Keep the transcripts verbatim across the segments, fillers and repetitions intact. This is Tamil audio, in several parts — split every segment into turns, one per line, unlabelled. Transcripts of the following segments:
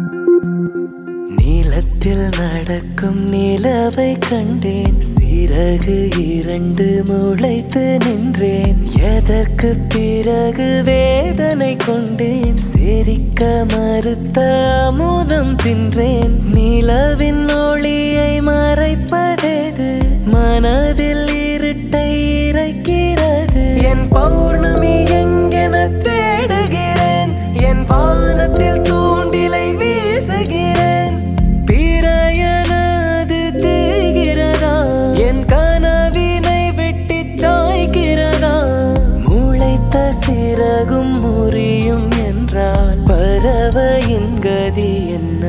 நீலத்தில் நடக்கும் நிலவை கண்டேன், சிறகு இரண்டு முளைத்து நின்றேன். எதற்கு பிறகு வேதனை கொண்டேன், சிரிக்க மறுத்த அமுதம் தின்றேன். நிலவின் ஒளியை மறைப்பதேது, மனதில் இருட்டை இறைக்கிறது. என் பௌர்ணமி எங்கென தேடுகிறேன், என் வானத்தில் தூண்டிலை வீசுகிறேன். பிறையனது தேய்கிறதா, என் கனவினை வெட்டி சாய்கிறதா? முளைத்த சிறகும் முறியும் என்றால் பறவையின் கதி என்ன?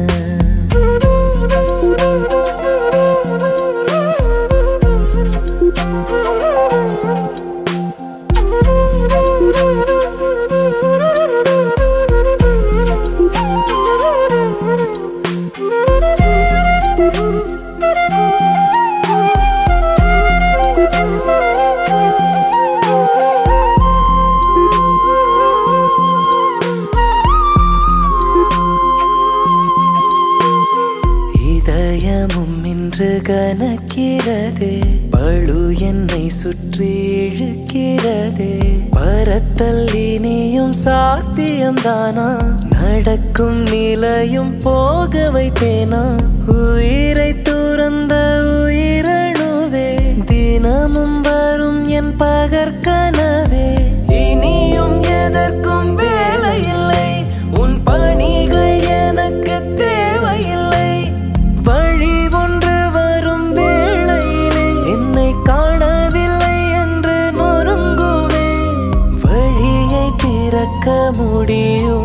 இதயமும் இன்று கனக்கிறதே, பழு என்னை சுற்றி இழுக்கிறதே. பறத்தல் இனியும் சாத்தியம்தானா, நடக்கும் நிலையும் போக வைத்தேனா? உயிரை துறந்த உயிரணுவே, தினமும் வரும் என் பகற்கனவே. இனியும் எதற்கும் வேலையில்லை, உன் பணிகள் எனக்கு தேவையில்லை. வழி ஒன்று வரும் வேளையிலே என்னை காணவில்லை என்று நொறுங்குவே. வழியை திறக்க முடியும்